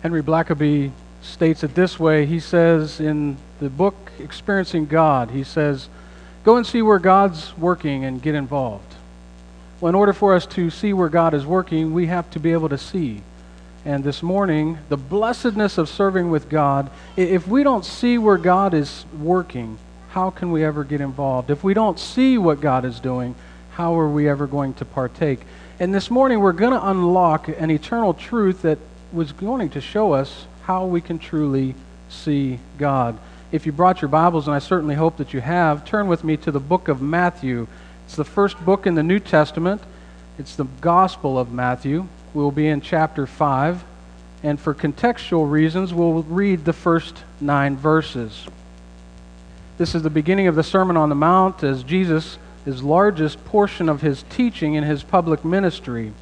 Henry Blackaby states it this way. He says in the book Experiencing God, he says, go and see where God's working and get involved. Well, in order for us to see where God is working, we have to be able to see. And this morning, the blessedness of serving with God, if we don't see where God is working, how can we ever get involved? If we don't see what God is doing, how are we ever going to partake? And this morning, we're going to unlock an eternal truth that was going to show us how we can truly see God. If you brought your Bibles, and I certainly hope that you have, turn with me to the book of Matthew. It's the first book in the New Testament. It's the Gospel of Matthew. We'll be in chapter 5. And for contextual reasons, we'll read the first 9 verses. This is the beginning of the Sermon on the Mount as Jesus' largest portion of his teaching in his public ministry.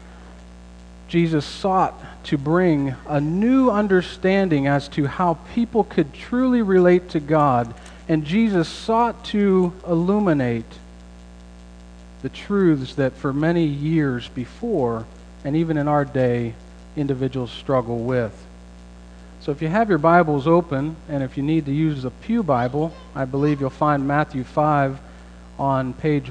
Jesus sought to bring a new understanding as to how people could truly relate to God, and Jesus sought to illuminate the truths that for many years before, and even in our day, individuals struggle with. So if you have your Bibles open, and if you need to use the Pew Bible, I believe you'll find Matthew 5 on page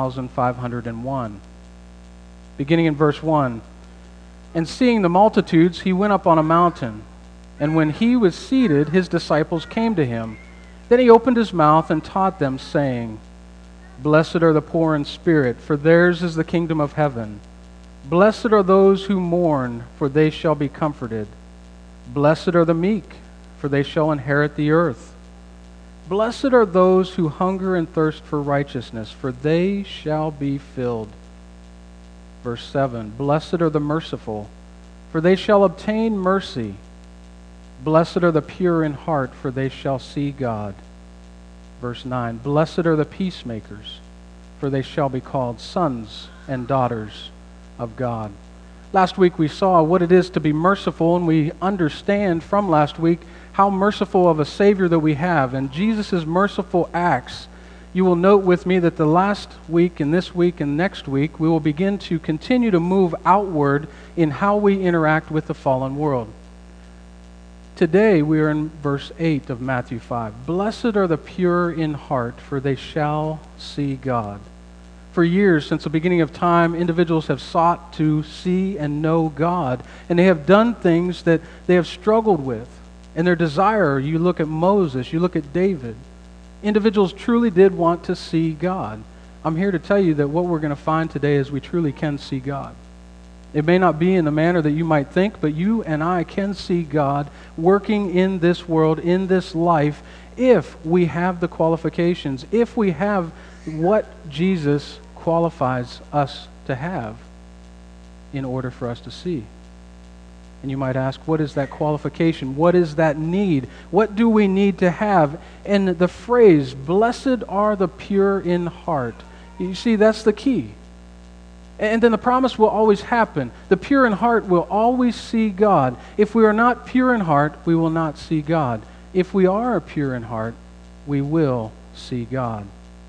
1501. Beginning in verse 1. And seeing the multitudes, he went up on a mountain. And when he was seated, his disciples came to him. Then he opened his mouth and taught them, saying, Blessed are the poor in spirit, for theirs is the kingdom of heaven. Blessed are those who mourn, for they shall be comforted. Blessed are the meek, for they shall inherit the earth. Blessed are those who hunger and thirst for righteousness, for they shall be filled. Verse 7, Blessed are the merciful, for they shall obtain mercy. Blessed are the pure in heart, for they shall see God. Verse 9, Blessed are the peacemakers, for they shall be called sons and daughters of God. Last week we saw what it is to be merciful, and we understand from last week how merciful of a Savior that we have. And Jesus' merciful acts, you will note with me that the last week and this week and next week, we will begin to continue to move outward in how we interact with the fallen world. Today we are in verse 8 of Matthew 5. Blessed are the pure in heart, for they shall see God. For years, since the beginning of time, individuals have sought to see and know God, and they have done things that they have struggled with. And their desire, you look at Moses, you look at David, individuals truly did want to see God. I'm here to tell you that what we're going to find today is we truly can see God. It may not be in the manner that you might think, but you and I can see God working in this world, in this life, if we have the qualifications, if we have what Jesus qualifies us to have in order for us to see. And you might ask, what is that qualification? What is that need? What do we need to have? And the phrase, blessed are the pure in heart. You see, that's the key. And then the promise will always happen. The pure in heart will always see God. If we are not pure in heart, we will not see God. If we are pure in heart, we will see God.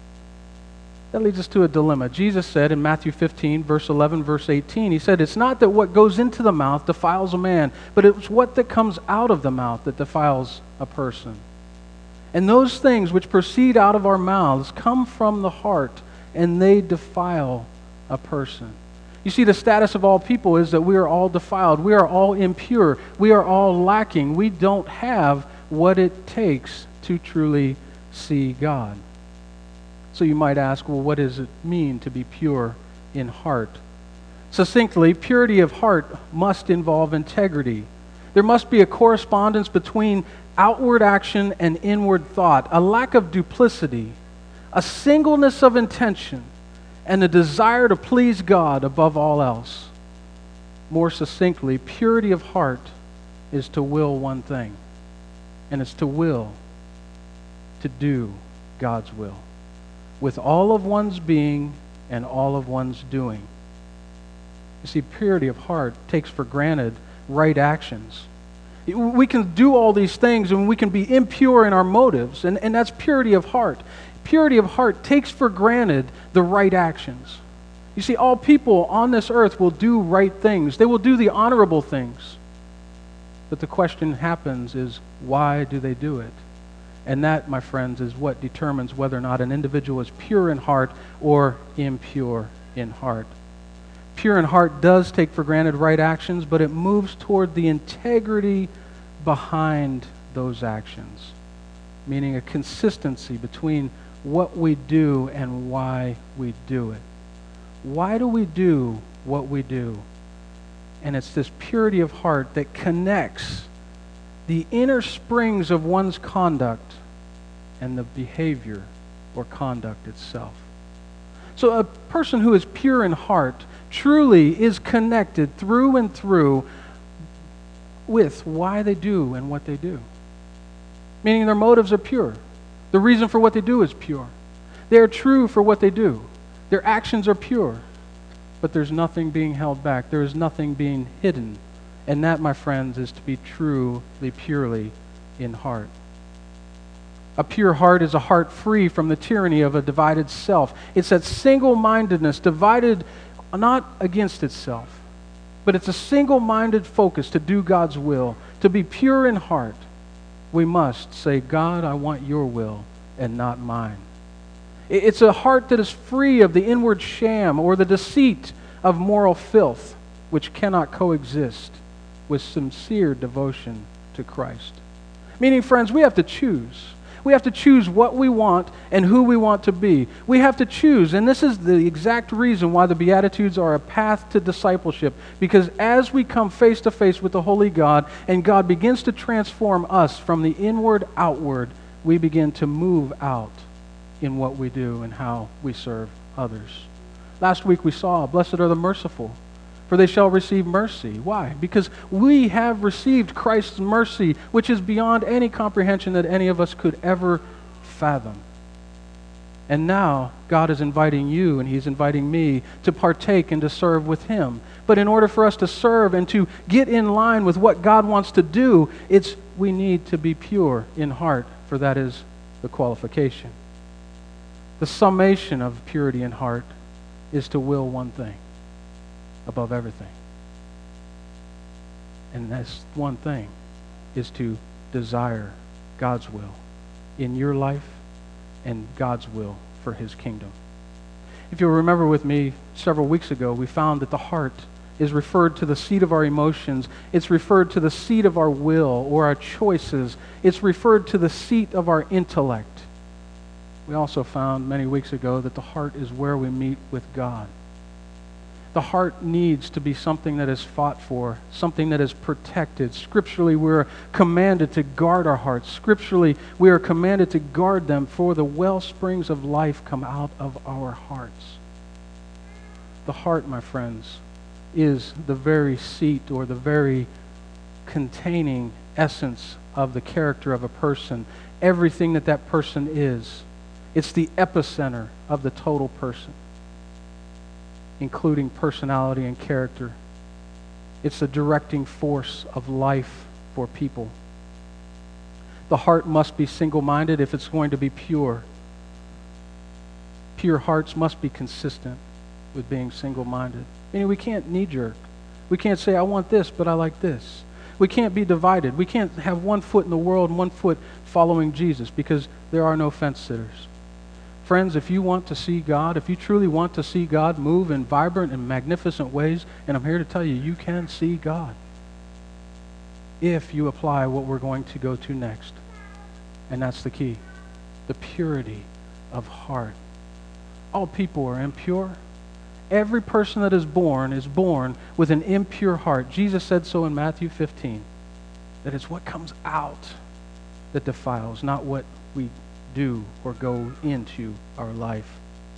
That leads us to a dilemma. Jesus said in Matthew 15, verse 11, verse 18, he said, it's not that what goes into the mouth defiles a man, but it's what that comes out of the mouth that defiles a person. And those things which proceed out of our mouths come from the heart, and they defile a person. You see, the status of all people is that we are all defiled. We are all impure. We are all lacking. We don't have what it takes to truly see God. So you might ask, well, what does it mean to be pure in heart? Succinctly, purity of heart must involve integrity. There must be a correspondence between outward action and inward thought, a lack of duplicity, a singleness of intention, and a desire to please God above all else. More succinctly, purity of heart is to will one thing, and it's to will to do God's will, with all of one's being and all of one's doing. You see, purity of heart takes for granted right actions. We can do all these things and we can be impure in our motives, and that's purity of heart. Purity of heart takes for granted the right actions. You see, all people on this earth will do right things. They will do the honorable things. But the question happens is, why do they do it? And that, my friends, is what determines whether or not an individual is pure in heart or impure in heart. Pure in heart does take for granted right actions, but it moves toward the integrity behind those actions, meaning a consistency between what we do and why we do it. Why do we do what we do? And it's this purity of heart that connects the inner springs of one's conduct and the behavior or conduct itself. So a person who is pure in heart truly is connected through and through with why they do and what they do. Meaning their motives are pure. The reason for what they do is pure. They are true for what they do. Their actions are pure. But there's nothing being held back. There is nothing being hidden. And that, my friends, is to be truly, purely in heart. A pure heart is a heart free from the tyranny of a divided self. It's that single-mindedness, divided not against itself, but it's a single-minded focus to do God's will. To be pure in heart, we must say, God, I want your will and not mine. It's a heart that is free of the inward sham or the deceit of moral filth, which cannot coexist with sincere devotion to Christ. Meaning, friends, we have to choose. We have to choose what we want and who we want to be. We have to choose, and this is the exact reason why the Beatitudes are a path to discipleship, because as we come face to face with the Holy God and God begins to transform us from the inward outward, we begin to move out in what we do and how we serve others. Last week we saw, blessed are the merciful, for they shall receive mercy. Why? Because we have received Christ's mercy, which is beyond any comprehension that any of us could ever fathom. And now God is inviting you and He's inviting me to partake and to serve with Him. But in order for us to serve and to get in line with what God wants to do, we need to be pure in heart, for that is the qualification. The summation of purity in heart is to will one thing above everything. And this one thing is to desire God's will in your life and God's will for His kingdom. If you'll remember with me, several weeks ago, we found that the heart is referred to the seat of our emotions. It's referred to the seat of our will or our choices. It's referred to the seat of our intellect. We also found many weeks ago that the heart is where we meet with God. The heart needs to be something that is fought for, something that is protected. Scripturally, we're commanded to guard our hearts. Scripturally, we are commanded to guard them, for the well springs of life come out of our hearts. The heart, my friends, is the very seat or the very containing essence of the character of a person. Everything that that person is. It's the epicenter of the total person, including personality and character. It's the directing force of life for people. The heart must be single-minded if it's going to be pure. Pure hearts must be consistent with being single-minded. Meaning we can't knee-jerk. We can't say, I want this, but I like this. We can't be divided. We can't have one foot in the world and one foot following Jesus, because there are no fence sitters. Friends, if you want to see God, if you truly want to see God move in vibrant and magnificent ways, and I'm here to tell you, you can see God if you apply what we're going to go to next. And that's the key, the purity of heart. All people are impure. Every person that is born with an impure heart. Jesus said so in Matthew 15, that it's what comes out that defiles, not what we do or go into our life.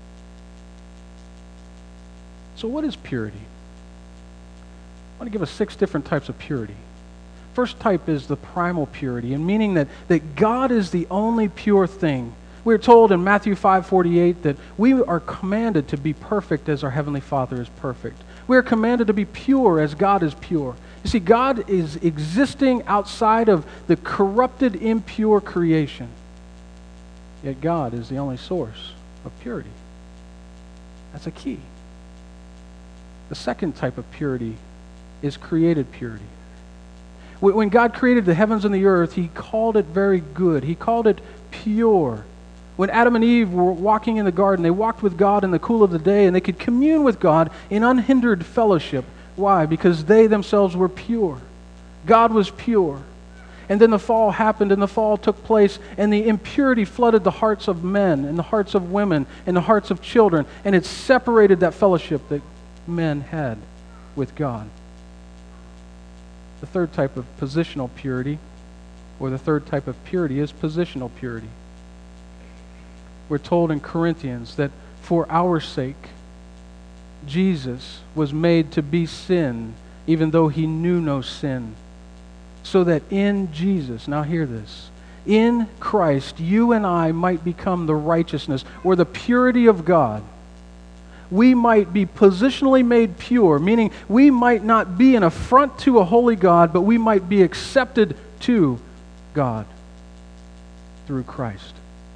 So what is purity? I want to give us 6 different types of purity. First type is the primal purity, and meaning that God is the only pure thing. We're told in Matthew 5:48 that we are commanded to be perfect as our Heavenly Father is perfect. We are commanded to be pure as God is pure. You see, God is existing outside of the corrupted, impure creation. Yet God is the only source of purity. That's a key. The second type of purity is created purity. When God created the heavens and the earth, He called it very good. He called it pure. When Adam and Eve were walking in the garden, they walked with God in the cool of the day, and they could commune with God in unhindered fellowship. Why? Because they themselves were pure. God was pure. And then the fall happened, and the fall took place, and the impurity flooded the hearts of men, and the hearts of women, and the hearts of children, and it separated that fellowship that men had with God. The third type of positional purity, or the third type of purity, is positional purity. We're told in Corinthians that for our sake, Jesus was made to be sin, even though He knew no sin. So that in Jesus, now hear this, in Christ, you and I might become the righteousness or the purity of God. We might be positionally made pure, meaning we might not be an affront to a holy God, but we might be accepted to God through Christ.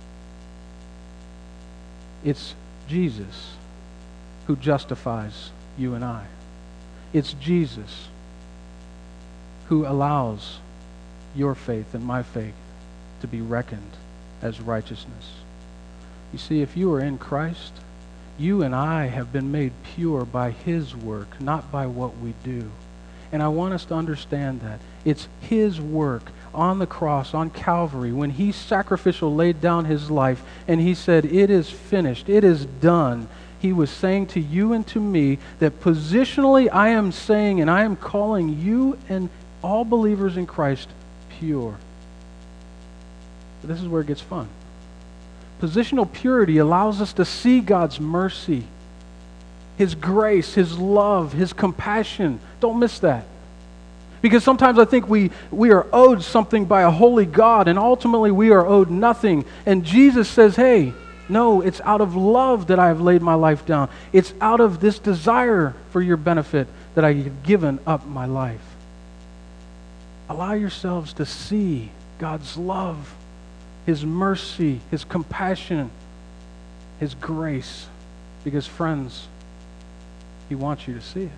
It's Jesus who justifies you and I. It's Jesus who allows your faith and my faith to be reckoned as righteousness. You see, if you are in Christ, you and I have been made pure by His work, not by what we do. And I want us to understand that. It's His work on the cross, on Calvary, when He sacrificial laid down His life and He said, "It is finished, it is done." He was saying to you and to me that positionally I am saying and I am calling you and all believers in Christ pure. But this is where it gets fun. Positional purity allows us to see God's mercy, His grace, His love, His compassion. Don't miss that. Because sometimes I think we are owed something by a holy God, and ultimately we are owed nothing. And Jesus says, hey, no, it's out of love that I have laid my life down. It's out of this desire for your benefit that I have given up my life. Allow yourselves to see God's love, His mercy, His compassion, His grace. Because, friends, He wants you to see it.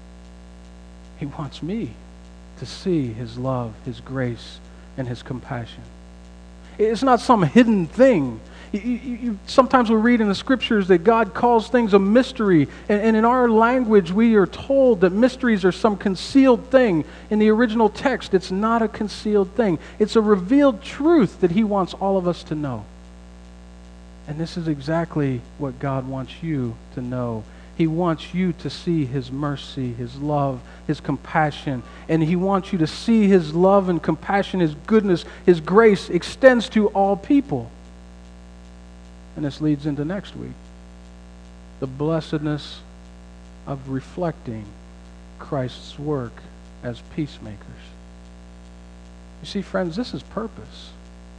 He wants me to see His love, His grace, and His compassion. It's not some hidden thing. Sometimes we read in the Scriptures that God calls things a mystery, and in our language we are told that mysteries are some concealed thing. In the original text, it's not a concealed thing. It's a revealed truth that He wants all of us to know. And this is exactly what God wants you to know. He wants you to see His mercy, His love, His compassion. And He wants you to see His love and compassion, His goodness, His grace extends to all people. And this leads into next week. The blessedness of reflecting Christ's work as peacemakers. You see, friends, this is purpose.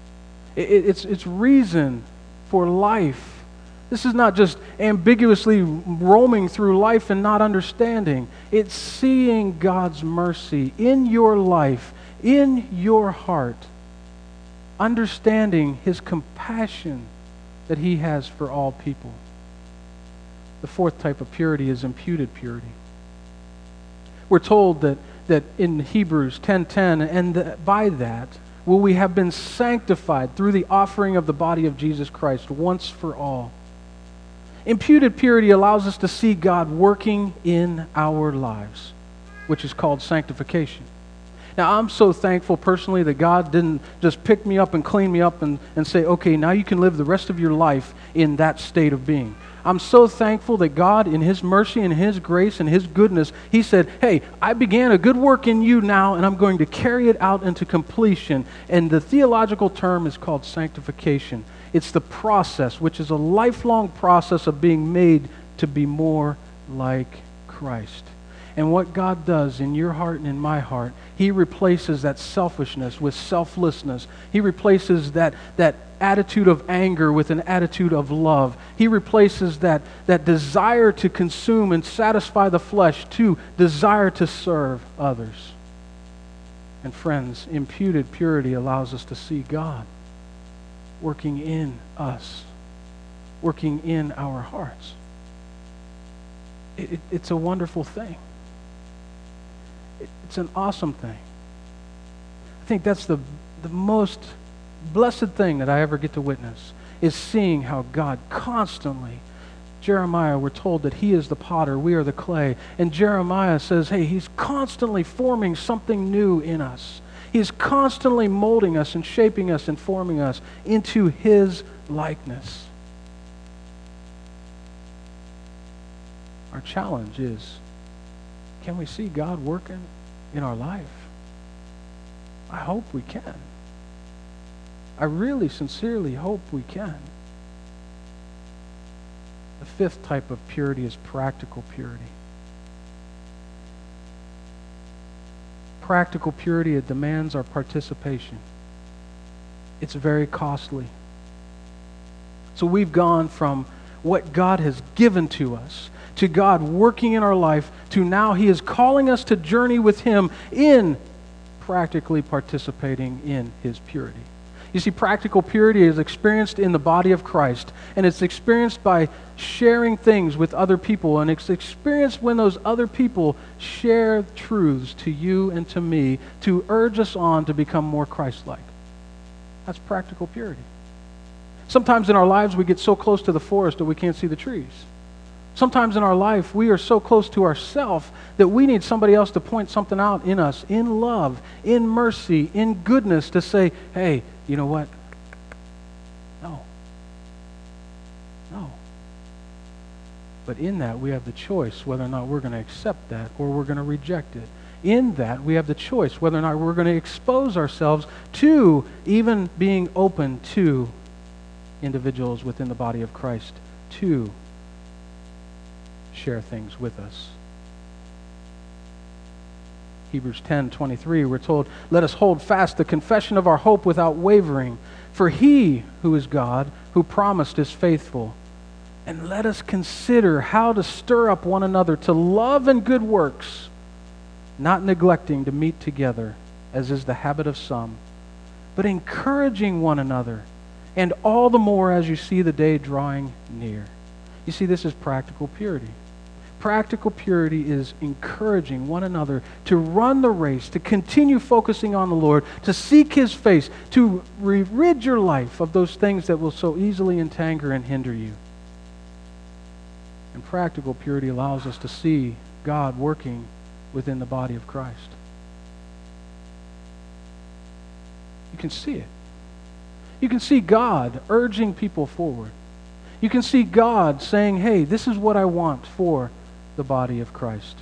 It's reason for life. This is not just ambiguously roaming through life and not understanding. It's seeing God's mercy in your life, in your heart, understanding His compassion that He has for all people. The fourth type of purity is imputed purity. We're told that in Hebrews 10:10, and by that will we have been sanctified through the offering of the body of Jesus Christ once for all. Imputed purity allows us to see God working in our lives, which is called sanctification. Now, I'm so thankful personally that God didn't just pick me up and clean me up and say, okay, now you can live the rest of your life in that state of being. I'm so thankful that God, in His mercy and His grace and His goodness, He said, hey, I began a good work in you now, and I'm going to carry it out into completion. And the theological term is called sanctification. It's the process, which is a lifelong process of being made to be more like Christ. And what God does in your heart and in my heart, He replaces that selfishness with selflessness. He replaces that attitude of anger with an attitude of love. He replaces that desire to consume and satisfy the flesh to desire to serve others. And friends, imputed purity allows us to see God working in us, working in our hearts. It's a wonderful thing. It's an awesome thing. think that's the most blessed thing that I ever get to witness, is seeing how God constantly, Jeremiah, we're told that he is the potter, we are the clay. And Jeremiah says, hey, he's constantly forming something new in us. He's constantly molding us and shaping us and forming us into his likeness. Our challenge is, can we see God working in our life? I hope we can. I really sincerely hope we can. The fifth type of purity is practical purity. Practical purity, it demands our participation. It's very costly. So we've gone from what God has given to us, to God working in our life, to now he is calling us to journey with him in practically participating in his purity. You see, practical purity is experienced in the body of Christ, and it's experienced by sharing things with other people, and it's experienced when those other people share truths to you and to me to urge us on to become more Christ-like. That's practical purity. Sometimes in our lives we get so close to the forest that we can't see the trees. Sometimes in our life we are so close to ourselves that we need somebody else to point something out in us, in love, in mercy, in goodness, to say, hey, you know what? No. But in that we have the choice whether or not we're going to accept that or we're going to reject it. In that we have the choice whether or not we're going to expose ourselves to even being open to individuals within the body of Christ to share things with us. Hebrews 10:23, we're told, let us hold fast the confession of our hope without wavering, for he who is God, who promised, is faithful. And let us consider how to stir up one another to love and good works, not neglecting to meet together, as is the habit of some, but encouraging one another, and all the more as you see the day drawing near. You see, this is practical purity. Practical purity is encouraging one another to run the race, to continue focusing on the Lord, to seek his face, to rid your life of those things that will so easily entangle and hinder you. And practical purity allows us to see God working within the body of Christ. You can see it. You can see God urging people forward. You can see God saying, hey, this is what I want for the body of Christ.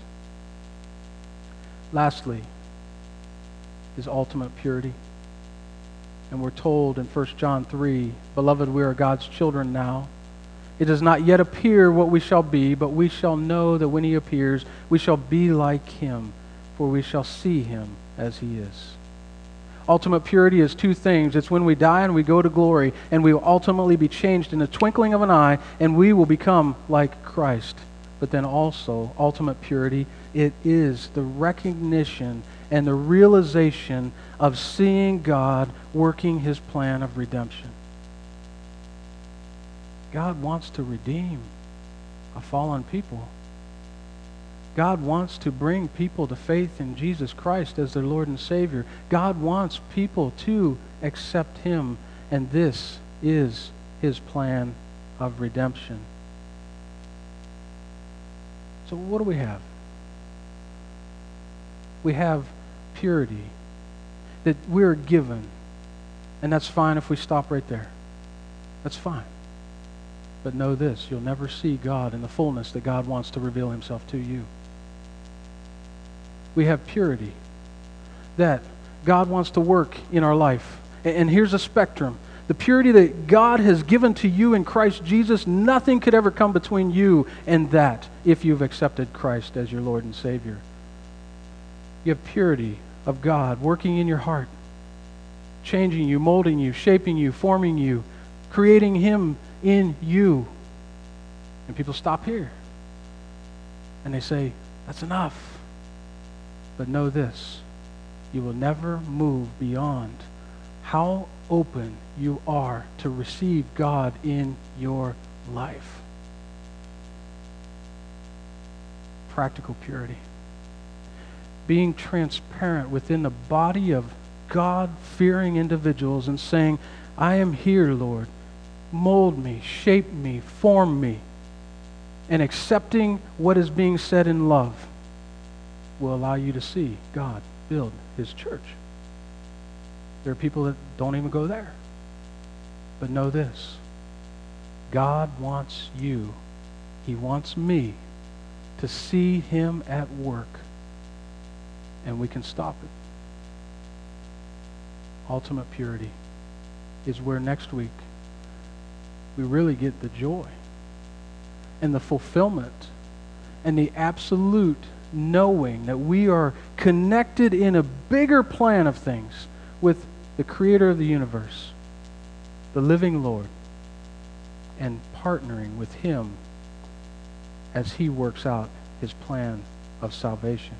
Lastly is ultimate purity. And we're told in 1 John 3, beloved, we are God's children now. It does not yet appear what we shall be, but we shall know that when he appears, we shall be like him, for we shall see him as he is. Ultimate purity is two things. It's when we die and we go to glory, and we will ultimately be changed in the twinkling of an eye, and we will become like Christ. But then also, ultimate purity, it is the recognition and the realization of seeing God working his plan of redemption. God wants to redeem a fallen people. God wants to bring people to faith in Jesus Christ as their Lord and Savior. God wants people to accept him, and this is his plan of redemption. So what do we have? We have purity that we're given, and that's fine if we stop right there. That's fine. But know this, you'll never see God in the fullness that God wants to reveal himself to you. We have purity that God wants to work in our life. And here's a spectrum. The purity that God has given to you in Christ Jesus, nothing could ever come between you and that if you've accepted Christ as your Lord and Savior. You have purity of God working in your heart, changing you, molding you, shaping you, forming you, creating him in you. And people stop here. And they say, that's enough. But know this, you will never move beyond how open you are to receive God in your life. Practical purity. Being transparent within the body of God-fearing individuals and saying, I am here, Lord. Mold me, shape me, form me. And accepting what is being said in love will allow you to see God build His church. There are people that don't even go there. But know this. God wants you, He wants me to see Him at work. And we can stop it. Ultimate purity is where next week we really get the joy and the fulfillment and the absolute knowing that we are connected in a bigger plan of things with the Creator of the universe, the living Lord, and partnering with Him as He works out His plan of salvation.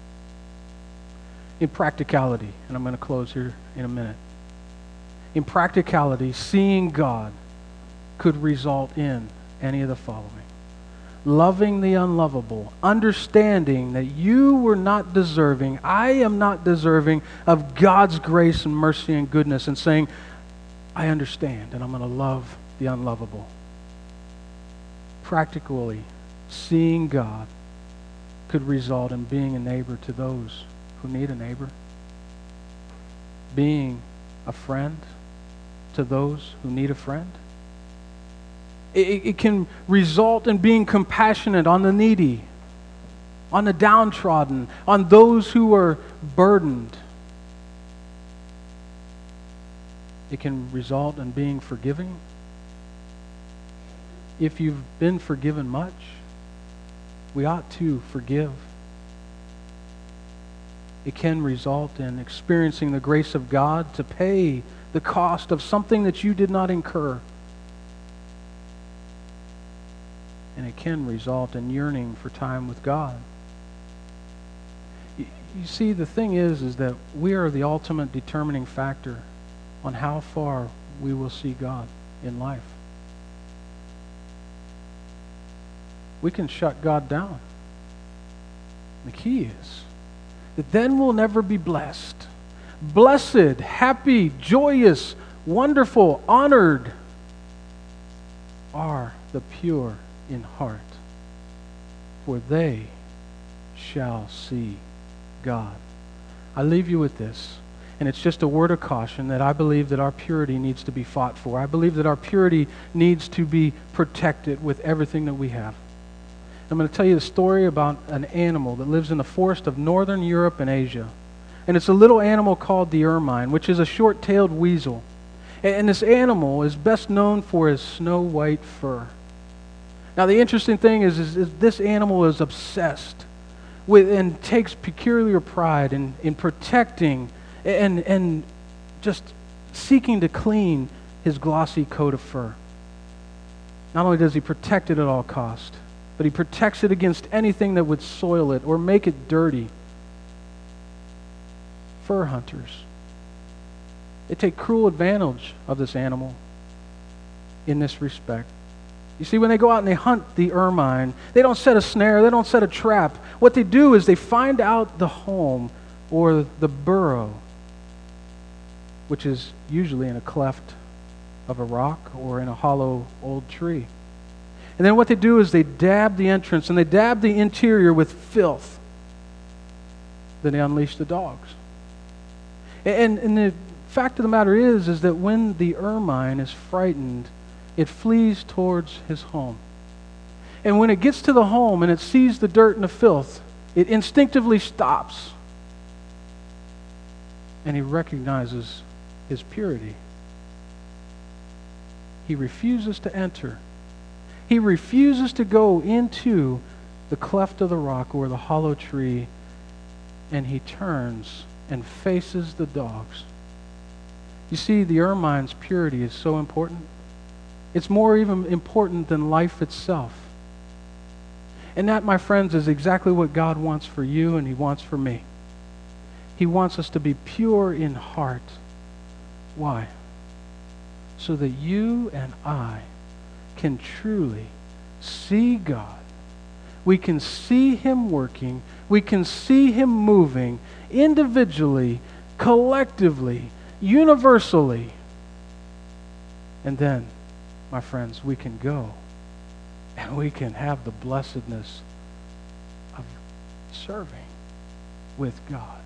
In practicality, and I'm going to close here in a minute. In practicality, seeing God could result in any of the following. Loving the unlovable, understanding that you were not deserving, I am not deserving of God's grace and mercy and goodness, and saying, I understand, and I'm going to love the unlovable. Practically, seeing God could result in being a neighbor to those who need a neighbor, being a friend to those who need a friend. It can result in being compassionate on the needy, on the downtrodden, on those who are burdened. It can result in being forgiving. If you've been forgiven much, we ought to forgive. It can result in experiencing the grace of God to pay the cost of something that you did not incur. And it can result in yearning for time with God. You see, the thing is that we are the ultimate determining factor on how far we will see God in life. We can shut God down. The key is that then we'll never be blessed. Blessed, happy, joyous, wonderful, honored are the pure in heart, for they shall see God. I leave you with this, and it's just a word of caution that I believe that our purity needs to be fought for. I believe that our purity needs to be protected with everything that we have. I'm going to tell you the story about an animal that lives in the forest of northern Europe and Asia. And it's a little animal called the ermine, which is a short-tailed weasel. And this animal is best known for his snow-white fur. Now, the interesting thing is this animal is obsessed with and takes peculiar pride in protecting and just seeking to clean his glossy coat of fur. Not only does he protect it at all costs, but he protects it against anything that would soil it or make it dirty. Fur hunters, they take cruel advantage of this animal in this respect. You see, when they go out and they hunt the ermine, they don't set a snare, they don't set a trap. What they do is they find out the home or the burrow, which is usually in a cleft of a rock or in a hollow old tree. And then what they do is they dab the entrance and they dab the interior with filth. Then they unleash the dogs. And the fact of the matter is that when the ermine is frightened, it flees towards his home. And when it gets to the home and it sees the dirt and the filth, it instinctively stops. And he recognizes his purity. He refuses to enter. He refuses to go into the cleft of the rock or the hollow tree, and he turns and faces the dogs. You see, the ermine's purity is so important. It's more even important than life itself. And that, my friends, is exactly what God wants for you and He wants for me. He wants us to be pure in heart. Why? So that you and I can truly see God. We can see Him working. We can see Him moving individually, collectively, universally. And then, my friends, we can go and we can have the blessedness of serving with God.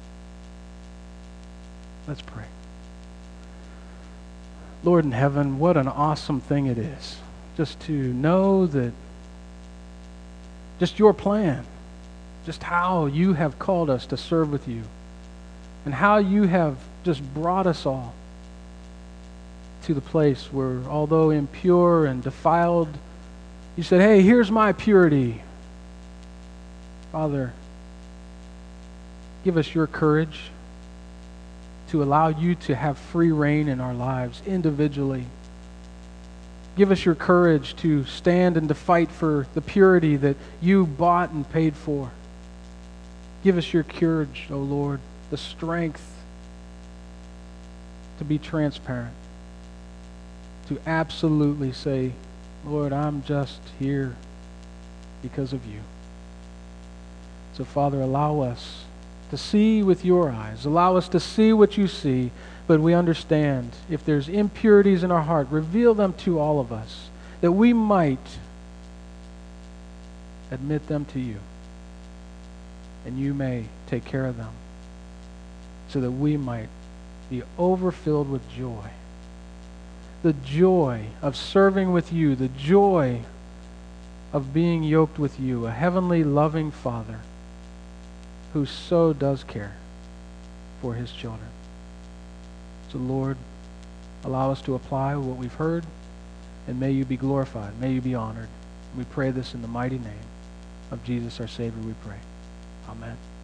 Let's pray. Lord in heaven, what an awesome thing it is just to know that just your plan, just how you have called us to serve with you, and how you have just brought us all to the place where, although impure and defiled, you said, hey, here's my purity. Father, give us your courage to allow you to have free reign in our lives individually. Give us your courage to stand and to fight for the purity that you bought and paid for. Give us your courage, O Lord, the strength to be transparent, to absolutely say, Lord, I'm just here because of you. So, Father, allow us to see with your eyes. Allow us to see what you see, but we understand if there's impurities in our heart, reveal them to all of us, that we might admit them to you, and you may take care of them, so that we might be overfilled with joy. The joy of serving with you, the joy of being yoked with you, a heavenly loving Father who so does care for his children. So, Lord, allow us to apply what we've heard, and may you be glorified, may you be honored. We pray this in the mighty name of Jesus our Savior, we pray. Amen.